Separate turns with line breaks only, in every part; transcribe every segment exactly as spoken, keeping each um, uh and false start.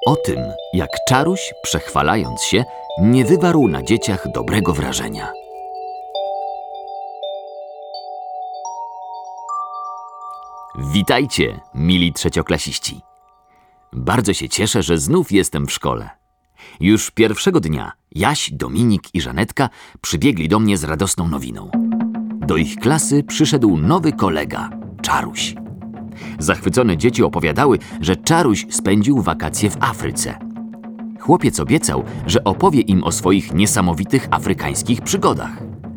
O tym, jak Czaruś, przechwalając się, nie wywarł na dzieciach dobrego wrażenia. Witajcie, mili trzecioklasiści. Bardzo się cieszę, że znów jestem w szkole. Już pierwszego dnia Jaś, Dominik i Żanetka przybiegli do mnie z radosną nowiną. Do ich klasy przyszedł nowy kolega, Czaruś. Zachwycone dzieci opowiadały, że Czaruś spędził wakacje w Afryce. Chłopiec obiecał, że opowie im o swoich niesamowitych afrykańskich przygodach.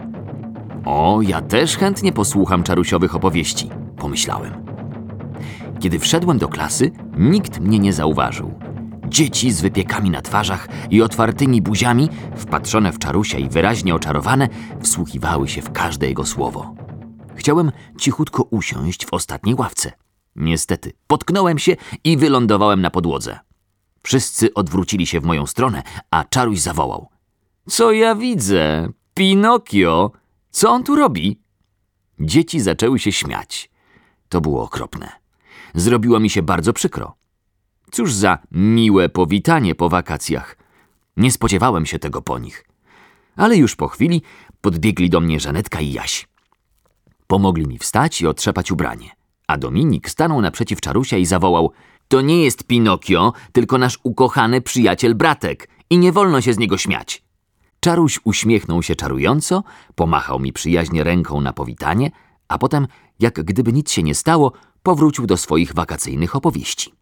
O, ja też chętnie posłucham czarusiowych opowieści, pomyślałem. Kiedy wszedłem do klasy, nikt mnie nie zauważył. Dzieci z wypiekami na twarzach i otwartymi buziami, wpatrzone w Czarusia i wyraźnie oczarowane, wsłuchiwały się w każde jego słowo. Chciałem cichutko usiąść w ostatniej ławce. Niestety, potknąłem się i wylądowałem na podłodze. Wszyscy odwrócili się w moją stronę, a Czaruś zawołał. Co ja widzę? Pinokio! Co on tu robi? Dzieci zaczęły się śmiać. To było okropne. Zrobiło mi się bardzo przykro. Cóż za miłe powitanie po wakacjach. Nie spodziewałem się tego po nich. Ale już po chwili podbiegli do mnie Żanetka i Jaś. Pomogli mi wstać i otrzepać ubranie. A Dominik stanął naprzeciw Czarusia i zawołał: to nie jest Pinokio, tylko nasz ukochany przyjaciel bratek i nie wolno się z niego śmiać. Czaruś uśmiechnął się czarująco, pomachał mi przyjaźnie ręką na powitanie, a potem, jak gdyby nic się nie stało, powrócił do swoich wakacyjnych opowieści.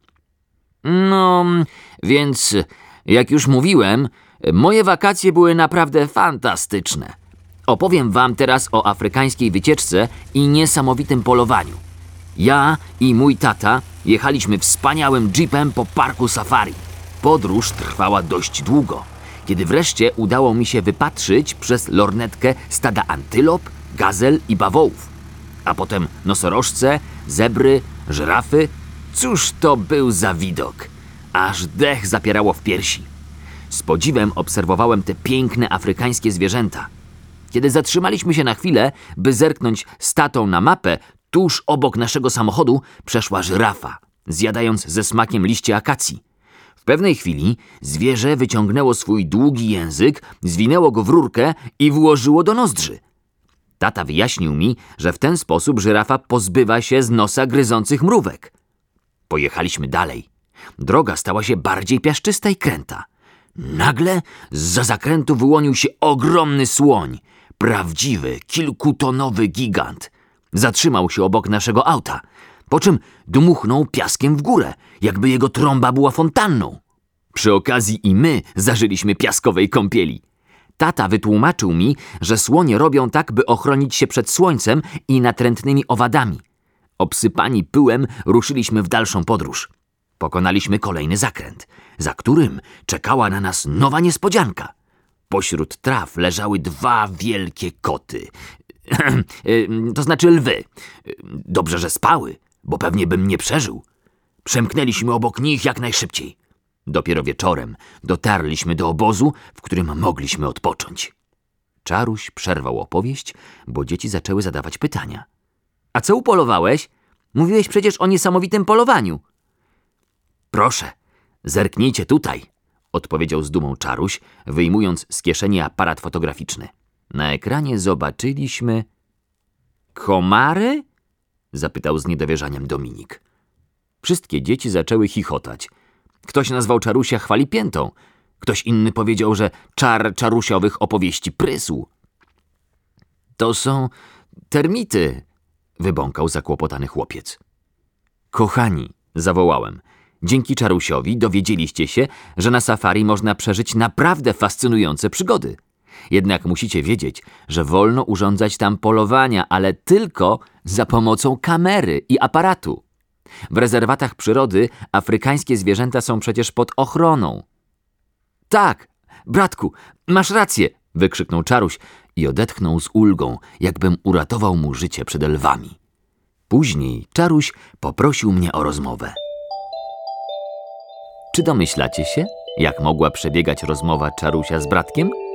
No, więc, jak już mówiłem, moje wakacje były naprawdę fantastyczne. Opowiem wam teraz o afrykańskiej wycieczce i niesamowitym polowaniu. Ja i mój tata jechaliśmy wspaniałym jeepem po parku safari. Podróż trwała dość długo, kiedy wreszcie udało mi się wypatrzyć przez lornetkę stada antylop, gazel i bawołów. A potem nosorożce, zebry, żyrafy. Cóż to był za widok! Aż dech zapierało w piersi. Z podziwem obserwowałem te piękne afrykańskie zwierzęta. Kiedy zatrzymaliśmy się na chwilę, by zerknąć z tatą na mapę, tuż obok naszego samochodu przeszła żyrafa, zjadając ze smakiem liście akacji. W pewnej chwili zwierzę wyciągnęło swój długi język, zwinęło go w rurkę i włożyło do nozdrzy. Tata wyjaśnił mi, że w ten sposób żyrafa pozbywa się z nosa gryzących mrówek. Pojechaliśmy dalej. Droga stała się bardziej piaszczysta i kręta. Nagle zza zakrętu wyłonił się ogromny słoń. Prawdziwy, kilkutonowy gigant. Zatrzymał się obok naszego auta, po czym dmuchnął piaskiem w górę, jakby jego trąba była fontanną. Przy okazji i my zażyliśmy piaskowej kąpieli. Tata wytłumaczył mi, że słonie robią tak, by ochronić się przed słońcem i natrętnymi owadami. Obsypani pyłem ruszyliśmy w dalszą podróż. Pokonaliśmy kolejny zakręt, za którym czekała na nas nowa niespodzianka. Pośród traw leżały dwa wielkie koty. To znaczy lwy. Dobrze, że spały, bo pewnie bym nie przeżył. Przemknęliśmy obok nich jak najszybciej. Dopiero wieczorem dotarliśmy do obozu, w którym mogliśmy odpocząć. Czaruś przerwał opowieść, bo dzieci zaczęły zadawać pytania. A co upolowałeś? Mówiłeś przecież o niesamowitym polowaniu. Proszę, zerknijcie tutaj, odpowiedział z dumą Czaruś, wyjmując z kieszeni aparat fotograficzny. Na ekranie zobaczyliśmy... Komary? Zapytał z niedowierzaniem Dominik. Wszystkie dzieci zaczęły chichotać. Ktoś nazwał Czarusia chwalipiętą. Ktoś inny powiedział, że czar czarusiowych opowieści prysł. To są termity, wybąkał zakłopotany chłopiec. Kochani, zawołałem, dzięki Czarusiowi dowiedzieliście się, że na safari można przeżyć naprawdę fascynujące przygody. Jednak musicie wiedzieć, że wolno urządzać tam polowania, ale tylko za pomocą kamery i aparatu. W rezerwatach przyrody afrykańskie zwierzęta są przecież pod ochroną. Tak, bratku, masz rację, wykrzyknął Czaruś i odetchnął z ulgą, jakbym uratował mu życie przed lwami. Później Czaruś poprosił mnie o rozmowę. Czy domyślacie się, jak mogła przebiegać rozmowa Czarusia z bratkiem?